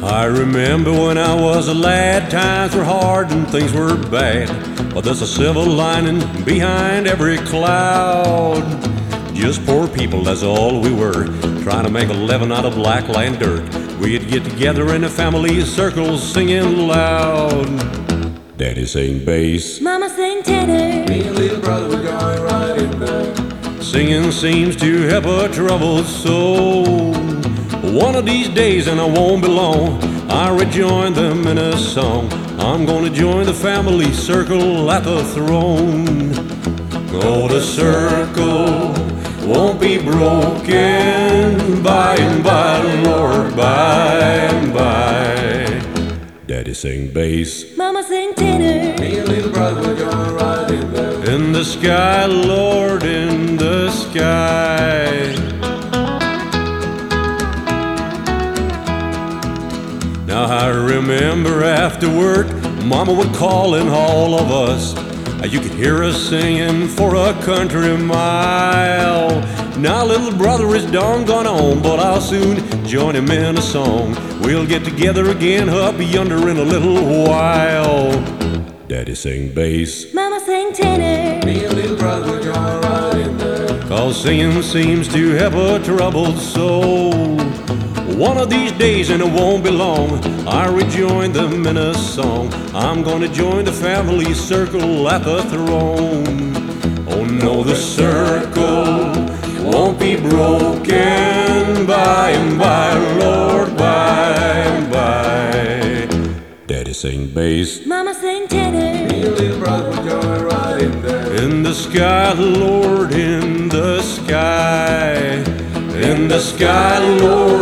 I remember when I was a lad, times were hard and things were bad, but there's a silver lining behind every cloud. Just poor people, that's all we were, trying to make a living out of blackland dirt. We'd get together in a family circle singing loud. Daddy sang bass, Mama sang tenor, me and little brother were going right in there. singing seems to help a troubled soul. One of these days, and I won't be long, I rejoin them in a song. I'm gonna join the family circle at the throne. Oh, the circle won't be broken by and by, Lord, by and by. Daddy sang bass, Mama sang tenor, Me and little brother were going right in there. in the sky, Lord, in the sky. Now I remember after work, Mama would call in all of us. You could hear us singing for a country mile. Now little brother is done gone on, but I'll soon join him in a song. We'll get together again up yonder in a little while. Daddy sang bass, Mama sang tenor, Me and little brother were going right in there. 'cause singing seems to help a troubled soul. One of these days, and it won't be long, I rejoin them in a song. I'm gonna join the family circle at the throne. Oh no, the circle won't be broken by and by, Lord, by and by. Daddy sang bass, Mama sang tenor, Me and little brother were going right in there. in the sky, Lord, in the sky. In the sky, Lord,